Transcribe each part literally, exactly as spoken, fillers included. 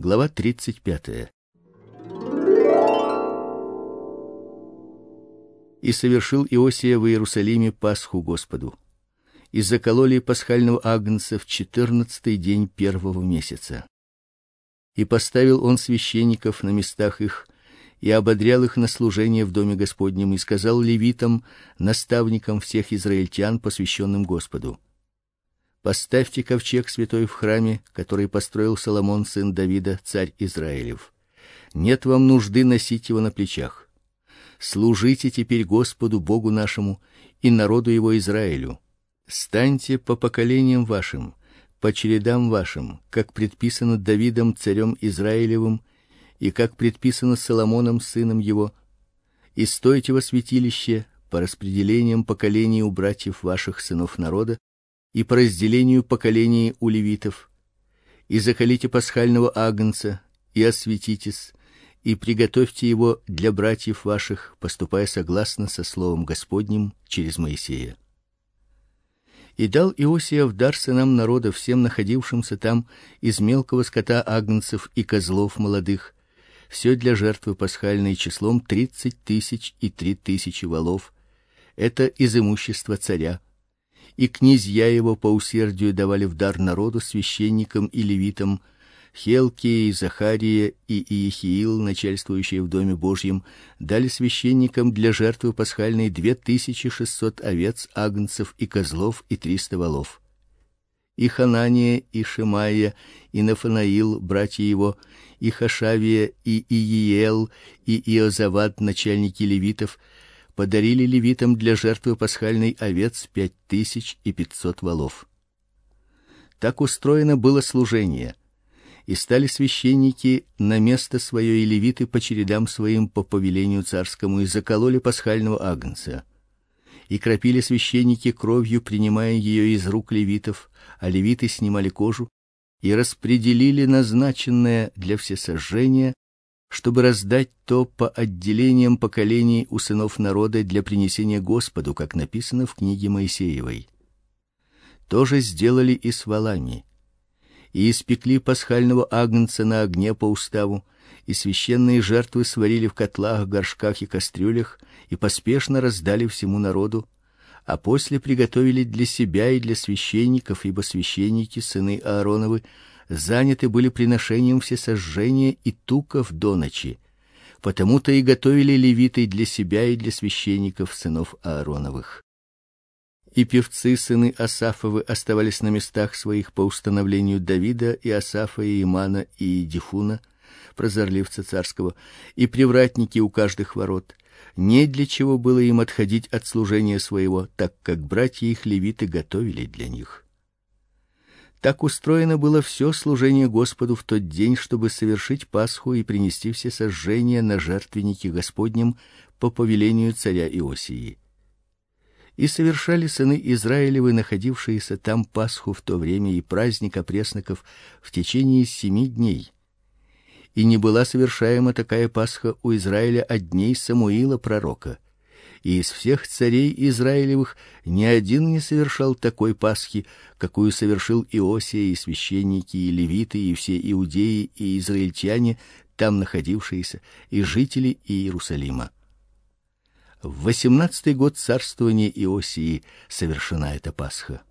Глава тридцать пятая. И совершил Иосия в Иерусалиме Пасху Господу. И закололи пасхального агнца в четырнадцатый день первого месяца. И поставил он священников на местах их, и ободрял их на служение в доме Господнем, и сказал левитам, наставникам всех израильтян, посвященным Господу: поставьте ковчег святой в храме, который построил Соломон сын Давида, царь Израилев. Нет вам нужды носить его на плечах. Служите теперь Господу Богу нашему и народу его Израилю. Станьте по поколениям вашим, по чередам вашим, как предписано Давидом царем Израилевым, и как предписано Соломоном сыном его, и стойте во святилище по распределениям поколений у братьев ваших сынов народа и по разделению поколений у левитов, и заколите пасхального агнца, и осветитесь, и приготовьте его для братьев ваших, поступая согласно со словом Господним через Моисея. И дал Иосия в дар сынам народа, всем находившимся там, из мелкого скота агнцев и козлов молодых, все для жертвы пасхальной числом тридцать тысяч и три тысячи волов. Это из имущества царя. И князья его по усердию давали в дар народу, священникам и левитам, Хелкия, Захария и Иехиил, начальствующие в доме Божьем, дали священникам для жертвы пасхальной две тысячи шестьсот овец, агнцев и козлов и триста волов. И Ханания, и Шемаия, и Нафанаил, братья его, и Хашавия, и Иеел, и Иозавад, начальники левитов, подарили левитам для жертвы пасхальной овец пять тысяч и пятьсот волов. Так устроено было служение. И стали священники на место свое и левиты по чередам своим по повелению царскому, и закололи пасхального агнца. И кропили священники кровью, принимая ее из рук левитов, а левиты снимали кожу и распределили назначенное для всесожжения, чтобы раздать то по отделениям поколений у сынов народа для принесения Господу, как написано в книге Моисеевой. То же сделали и с волами. И испекли пасхального агнца на огне по уставу, и священные жертвы сварили в котлах, горшках и кастрюлях, и поспешно раздали всему народу, а после приготовили для себя и для священников, ибо священники, сыны Аароновы, заняты были приношением всесожжения и туков до ночи. Потому-то и готовили левиты для себя и для священников, сынов Аароновых. И певцы, сыны Асафовы, оставались на местах своих по установлению Давида и Асафа и Имана и Идифуна, прозорливца царского, и привратники у каждых ворот. Не для чего было им отходить от служения своего, так как братья их левиты готовили для них. Так устроено было все служение Господу в тот день, чтобы совершить Пасху и принести все сожжения на жертвеннике Господнем по повелению царя Иосии. И совершали сыны Израилевы, находившиеся там, Пасху в то время и праздник опресноков в течение семи дней. И не была совершаема такая Пасха у Израиля от дней Самуила пророка. И из всех царей Израилевых ни один не совершал такой Пасхи, какую совершил Иосия, и священники, и левиты, и все иудеи и израильтяне, там находившиеся, и жители Иерусалима. В восемнадцатый год царствования Иосии совершена эта Пасха.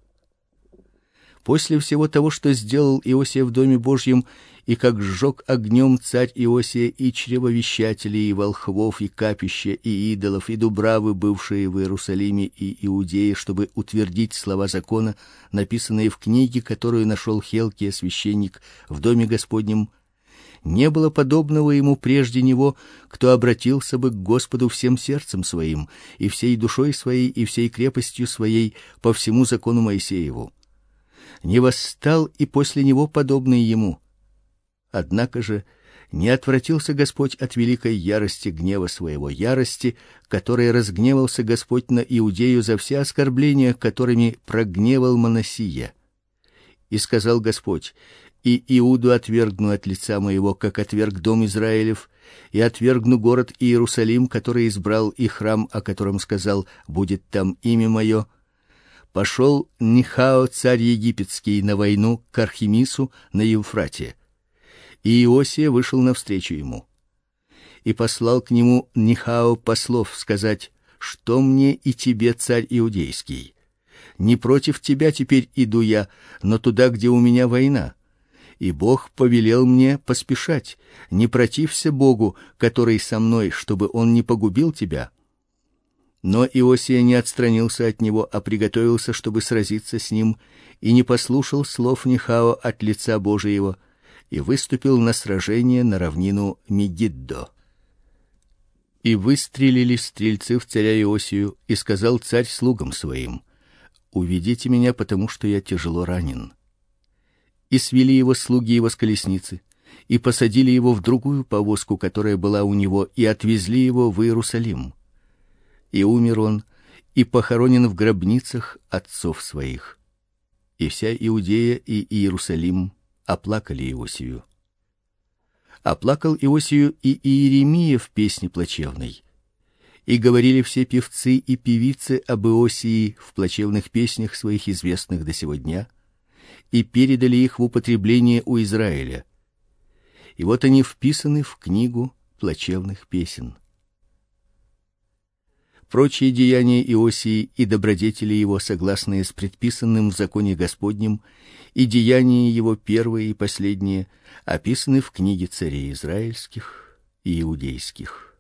После всего того, что сделал Иосия в доме Божьем, и как сжег огнем царь Иосия и чревовещателей, и волхвов, и капища, и идолов, и дубравы, бывшие в Иерусалиме и Иудее, чтобы утвердить слова закона, написанные в книге, которую нашел Хелкия, священник, в доме Господнем, не было подобного ему прежде него, кто обратился бы к Господу всем сердцем своим, и всей душой своей, и всей крепостью своей по всему закону Моисееву. Не восстал и после него подобный ему. Однако же не отвратился Господь от великой ярости гнева своего, ярости, которой разгневался Господь на Иудею за все оскорбления, которыми прогневал Манассия. И сказал Господь: и Иуду отвергну от лица моего, как отверг дом Израилев, и отвергну город Иерусалим, который избрал, и храм, о котором сказал: будет там имя мое. Пошел Нихао, царь египетский, на войну к Архимису на Евфрате. И Иосия вышел навстречу ему и послал к нему Нихао послов сказать: что мне и тебе, царь иудейский? Не против тебя теперь иду я, но туда, где у меня война. И Бог повелел мне поспешать. Не протився Богу, который со мной, чтобы он не погубил тебя. Но Иосия не отстранился от него, а приготовился, чтобы сразиться с ним, и не послушал слов Нихао от лица Божиего, и выступил на сражение на равнину Мегиддо. И выстрелили стрельцы в царя Иосию, и сказал царь слугам своим: уведите меня, потому что я тяжело ранен. И свели его слуги его с колесницы, и посадили его в другую повозку, которая была у него, и отвезли его в Иерусалим. И умер он, и похоронен в гробницах отцов своих. И вся Иудея и Иерусалим оплакали Иосию. Оплакал Иосию и Иеремия в песне плачевной. И говорили все певцы и певицы об Иосии в плачевных песнях своих, известных до сего дня, и передали их в употребление у Израиля. И вот они вписаны в книгу плачевных песен. Прочие деяния Иосии и добродетели его, согласные с предписанным в законе Господнем, и деяния его первые и последние, описаны в книге царей израильских и иудейских.